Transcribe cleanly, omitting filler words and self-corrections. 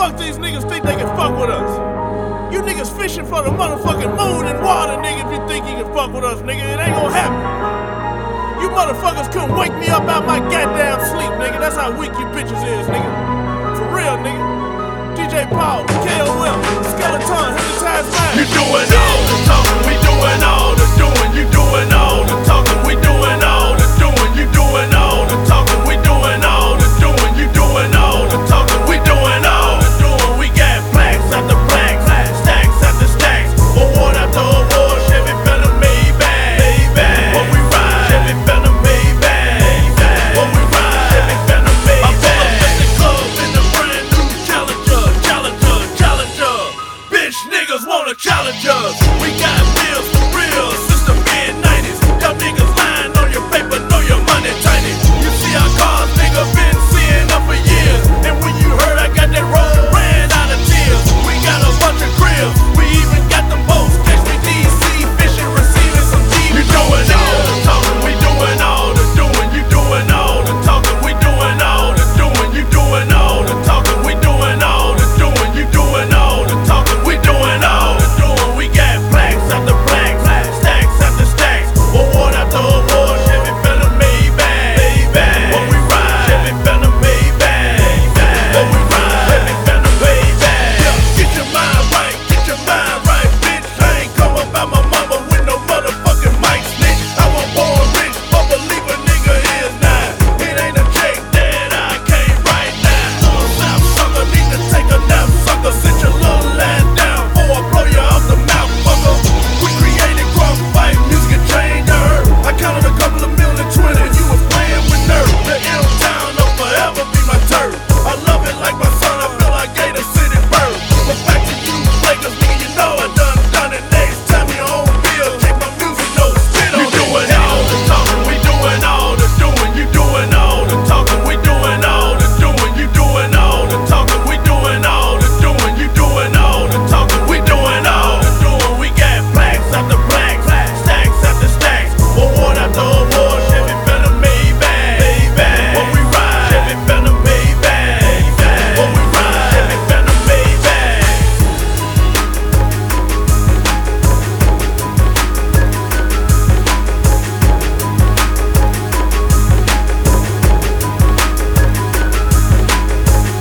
fuck these niggas think they can fuck with us? You niggas fishing for the motherfucking moon and water, nigga, if you think you can fuck with us, nigga. It ain't gonna happen. You motherfuckers couldn't wake me up out my goddamn sleep, nigga. That's how weak you bitches is, nigga. For real, nigga. DJ Paul, KOM, Skeleton, Hypnotized Mind. You doing all the talking, we doing all the doing. You doing all the talking, we doing